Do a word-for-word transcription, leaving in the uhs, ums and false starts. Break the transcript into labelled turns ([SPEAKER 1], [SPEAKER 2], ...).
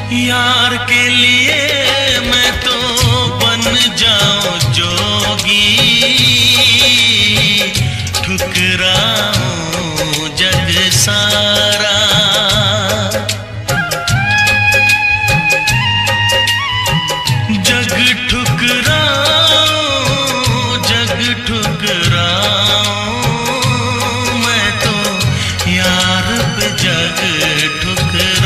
[SPEAKER 1] यार के लिए मैं तो बन जाऊं जोगी, ठुकराऊं जग सारा। जग ठुकराऊं जग ठुकराऊं मैं तो यार पे जग ठुकराऊं।